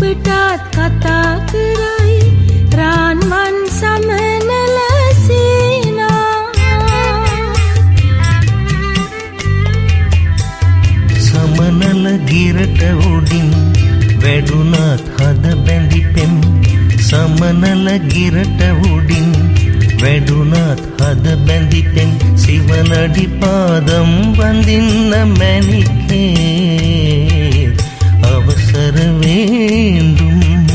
අපටත් කතා කරයි රාන්වන් සමනල සීනා සමනල ගිරට උඩින් වැඩුණත් හද බැඳි පෙම් සමනල ගිරට උඩින් වැඩුණත් හද බැඳි පෙම් සිවනඩි පාදම් වඳින්න මැණිකේ අවසර වේඳුම්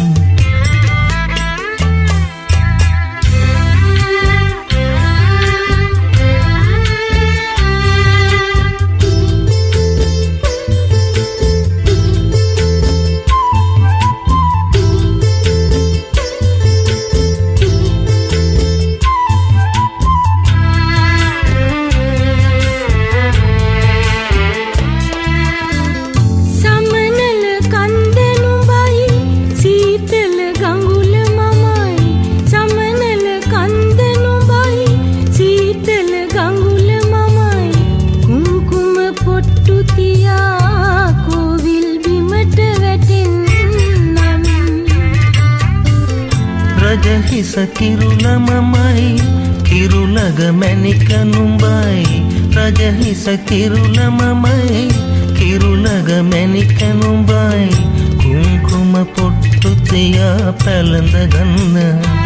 කිරුල මමයි කිරුලග මැණික නුඹයි රජහිස කිරුල මමයි කිරුලග මැණික නුඹයි කුංකුම පොට්ටු තියා පැලඳ ගන්න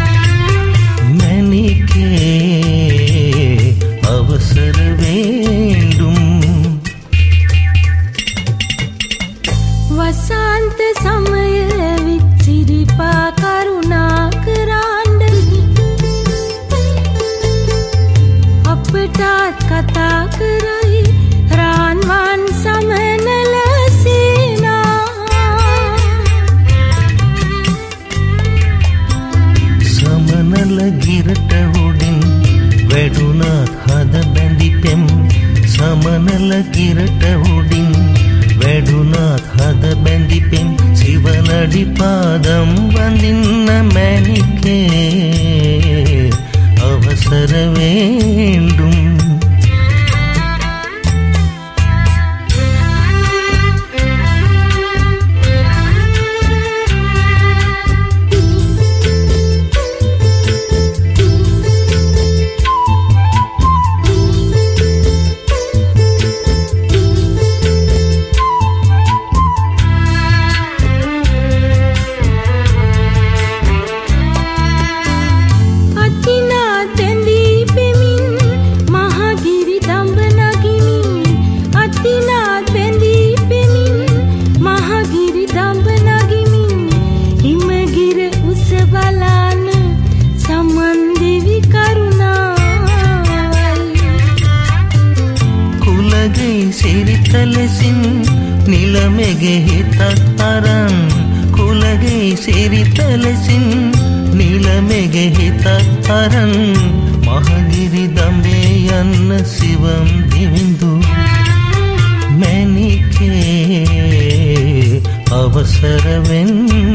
මැණිකේ අවසර වේඳුම් වසන්ත සමය විචිරිපා කරුණා අපටත් කතා කරයි රාන්වන් සමනල සීනා සමනල ගිරට උඩින් වැඩුණත් හද බැඳි පෙම් සමනල ගිරට උඩින් වැඩුණත් හද බැඳි පෙම් සිවනඩි පාදම් වඳින්න මැණිකේ අවසර වේඳුම් සිරිතලසින් නිලමෙගෙ හිතක් අරන් කුලගේ සිරිතලසින් නිලමෙගෙ හිතක් අරන් මහගිරි දඹේ යන්න සිවම් දිවිඳු මැණිකේ අවසර වෙන්න